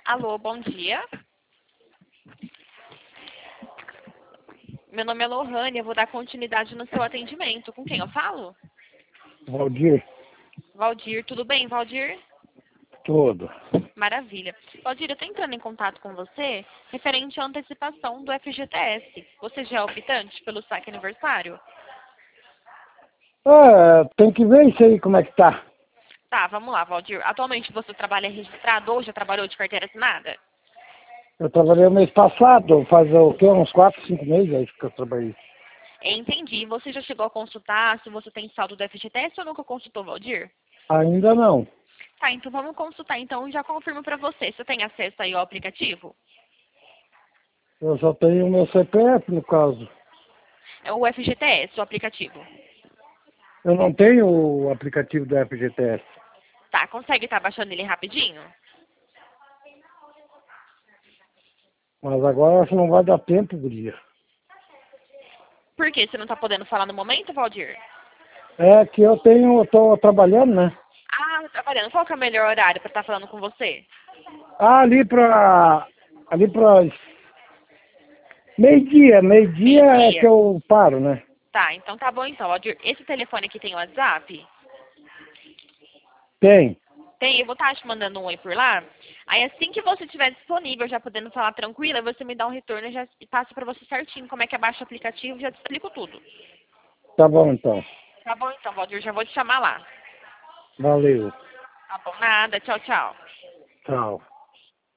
Alô, bom dia. Meu nome é Lohane, eu vou dar continuidade no seu atendimento. Com quem eu falo? Valdir, Valdir, tudo bem, Valdir? todo. Maravilha. Valdir, eu tô entrando em contato com você referente à antecipação do FGTS. Você já é optante pelo saque aniversário? Tem que ver isso aí, como é que tá. Tá, vamos lá, Valdir. Atualmente você trabalha registrado ou já trabalhou de carteira assinada? Eu trabalhei o mês passado, faz o quê? Uns 4, 5 meses aí que eu trabalhei. Entendi. Você já chegou a consultar se você tem saldo do FGTS ou nunca consultou, Valdir? Ainda não. Tá, então vamos consultar então e já confirmo pra você. Você tem acesso aí ao aplicativo? Eu só tenho o meu CPF, no caso. É o FGTS, o aplicativo. Eu não tenho o aplicativo do FGTS. Tá, consegue estar baixando ele rapidinho? Mas agora acho que não vai dar tempo, guria. Por quê? Você não tá podendo falar no momento, Valdir? É que eu tô trabalhando, né? Ah, tá trabalhando. Qual que é o melhor horário pra estar falando com você? Ah, ali pra meio-dia é que Meio-dia? eu paro, né? Tá, então tá bom então, Valdir. Esse telefone aqui tem WhatsApp? Tem. Tem, eu vou estar te mandando um oi por lá. Aí assim que você estiver disponível, já podendo falar tranquila, você me dá um retorno e já passo pra você certinho como é que abaixa o aplicativo, já te explico tudo. Tá bom então. Tá bom então, Valdir, já vou te chamar lá. Valeu. Tá bom, nada, tchau, tchau. Tchau.